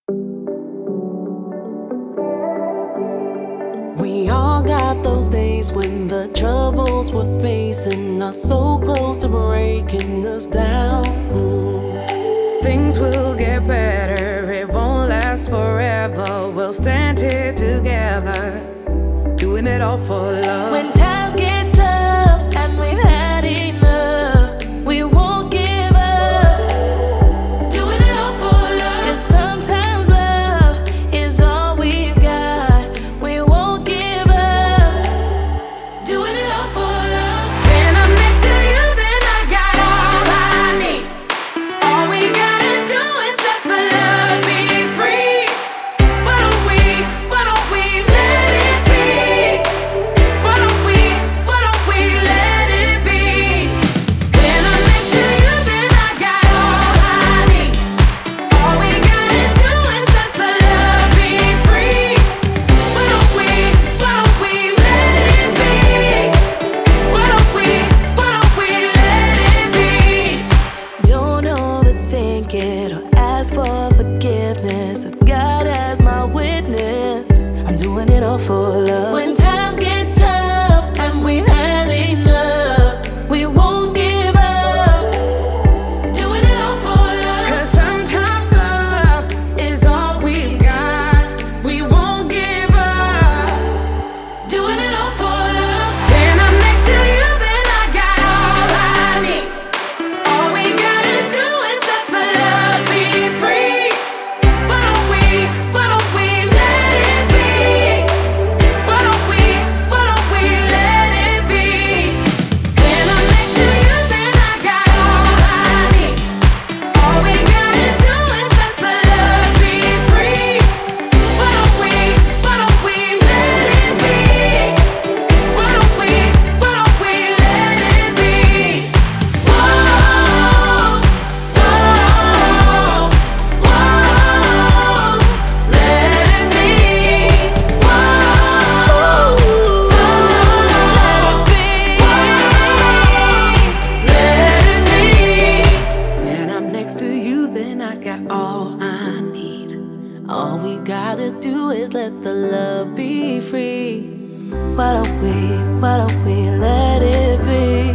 We all got those days when the troubles we're facing are so close to breaking us down. Things will get better, it won't last forever. We'll stand here together, doing it all for love. When times get tough and we've had enough, we won't give up, doing it all for love. 'Cause sometimes love is all we've got. We won't give up, doing it all for love. When I'm next to you, then I got all I need. All we gotta do is let the love be free. Why don't we let it be? Why don't we let it be? When I'm next to you, then I got all I need. All we gotta do is let the love be free. Why don't we let it be? Why don't we let it be? Don't overthink it or ask for forgiveness. With God as my witness, I'm doing it all for love. When times get tough and we've had enough, we won't give up, doing it all for love. 'Cause sometimes love is all we've got. We won't give up, Doing it all for love. when I'm next to you, then I got all I need. All we gotta do is let the love be free. Why don't we let it be? Why don't we let it be? When I'm next to you, then I got all I need. All we gotta do is let the love be free. Why don't we let it be? Why don't we let it be? Whoa, whoa, whoa, let it be. Whoa, let it be. When I'm next to you, then I got all I need. All we gotta do is let the love be free. Why don't we let it be?